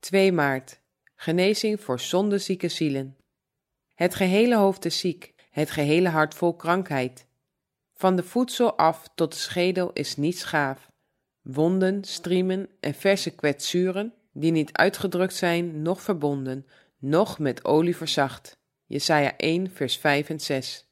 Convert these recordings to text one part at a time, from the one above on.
2 maart. Genezing voor zondezieke zielen. Het gehele hoofd is ziek, het gehele hart vol krankheid. Van de voedsel af tot de schedel is niets gaaf. Wonden, striemen en verse kwetsuren, die niet uitgedrukt zijn, noch verbonden, noch met olie verzacht. Jesaja 1, vers 5 en 6.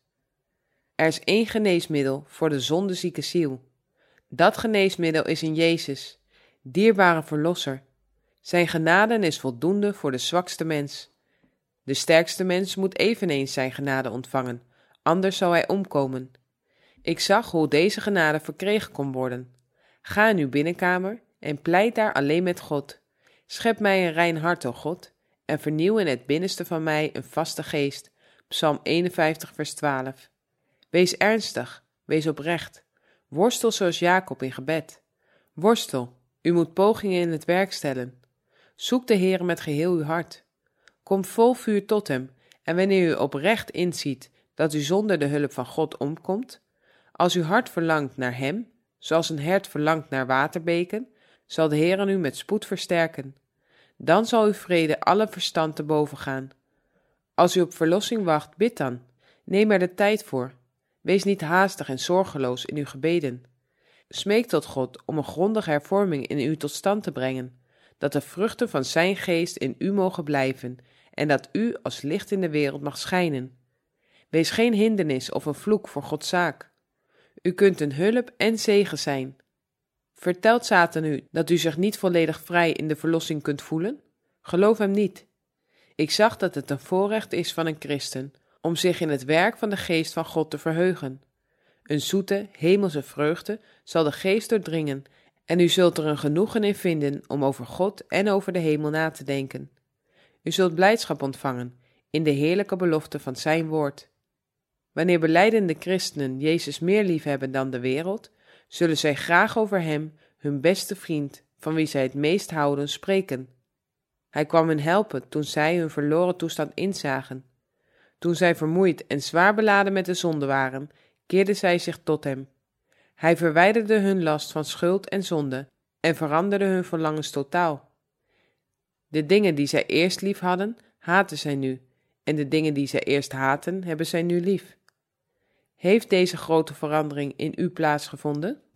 Er is 1 geneesmiddel voor de zondezieke ziel. Dat geneesmiddel is in Jezus, dierbare verlosser. Zijn genade is voldoende voor de zwakste mens. De sterkste mens moet eveneens zijn genade ontvangen, anders zal hij omkomen. Ik zag hoe deze genade verkregen kon worden. Ga in uw binnenkamer en pleit daar alleen met God. Schep mij een rein hart, o God, en vernieuw in het binnenste van mij een vaste geest. Psalm 51, vers 12. Wees ernstig, wees oprecht. Worstel zoals Jacob in gebed. Worstel, u moet pogingen in het werk stellen. Zoek de Heere met geheel uw hart. Kom vol vuur tot hem, en wanneer u oprecht inziet dat u zonder de hulp van God omkomt, als uw hart verlangt naar hem, zoals een hert verlangt naar waterbeken, zal de Heere u met spoed versterken. Dan zal uw vrede alle verstand te boven gaan. Als u op verlossing wacht, bid dan. Neem er de tijd voor. Wees niet haastig en zorgeloos in uw gebeden. Smeek tot God om een grondige hervorming in u tot stand te brengen, dat de vruchten van zijn geest in u mogen blijven en dat u als licht in de wereld mag schijnen. Wees geen hindernis of een vloek voor Gods zaak. U kunt een hulp en zegen zijn. Vertelt Satan u dat u zich niet volledig vrij in de verlossing kunt voelen? Geloof hem niet. Ik zag dat het een voorrecht is van een christen om zich in het werk van de geest van God te verheugen. Een zoete, hemelse vreugde zal de geest doordringen en u zult er een genoegen in vinden om over God en over de hemel na te denken. U zult blijdschap ontvangen in de heerlijke belofte van zijn woord. Wanneer belijdende christenen Jezus meer lief hebben dan de wereld, zullen zij graag over hem, hun beste vriend, van wie zij het meest houden, spreken. Hij kwam hen helpen toen zij hun verloren toestand inzagen. Toen zij vermoeid en zwaar beladen met de zonde waren, keerden zij zich tot hem. Hij verwijderde hun last van schuld en zonde en veranderde hun verlangens totaal. De dingen die zij eerst lief hadden, haten zij nu, en de dingen die zij eerst haatten, hebben zij nu lief. Heeft deze grote verandering in u plaatsgevonden?